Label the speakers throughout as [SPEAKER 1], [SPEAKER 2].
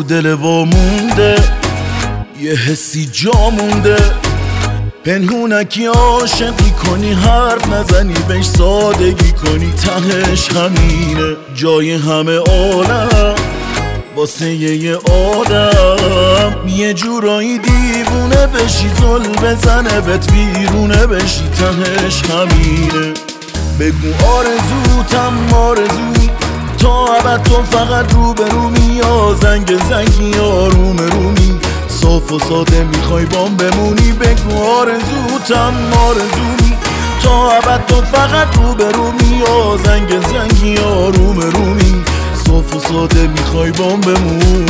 [SPEAKER 1] رو دل وامونده، یه حسی جا مونده، پنهونکی عاشقی کنی، حرف نزنی بهش سادگی کنی، تهش همینه جای همه عالم واسه یه آدم، یه جورایی دیوونه بشی، زل بزنه بهت بیرونه بشی، تهش همینه. بگو آرزوتم آرزویی، تا ابد تو فقط روبرومی، یا زنگ زنگی آروم رومی، صاف و ساده میخوای بام بمونی. بگو آرزوتم آرزویی، تا ابد تو فقط روبرومی، یا زنگ زنگی آروم رومی، صاف و ساده میخوای بام بمونی.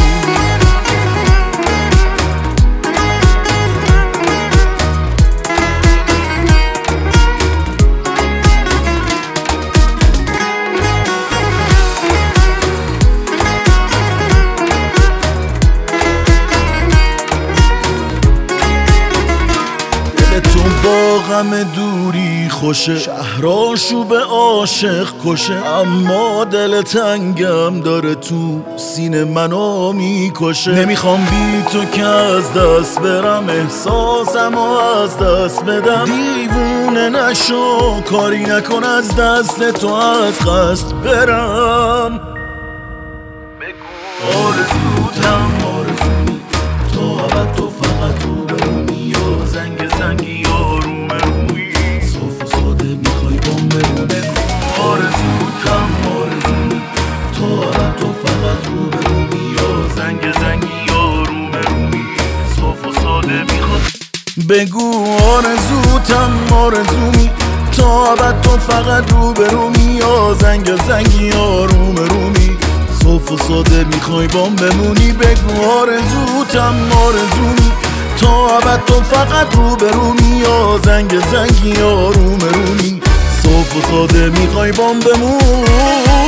[SPEAKER 1] با غم دوری خوشه، شهراشو به عاشق کشه، اما دل تنگم داره تو سینه منو میکشه. نمیخوام بی تو که از دست برم، احساسمو از دست بدم، دیوونه نشو کاری نکن از دست تو از قصد برم. بگو آرزوتم آرزویی، تا ابد تو فقط روبرومی، یا زنگ زنگی آروم روی، صاف و ساده میخوای بام بمونی. آرزوتم آرزویی، تا ابد تو فقط روبرومی، یا زنگ زنگی آروم روی، صاف و ساده میخوای. بگو آرزوتم آرزویی، تا ابد تو فقط روبرومی، یا زنگ زنگی آروم رومی، صاف و ساده میخوای بام بمونی. بگو آرزوتم آرزویی، تا ابد تو فقط روبرومی، یا زنگ زنگی آروم رومی، صاف و ساده میخوای بام بمونی.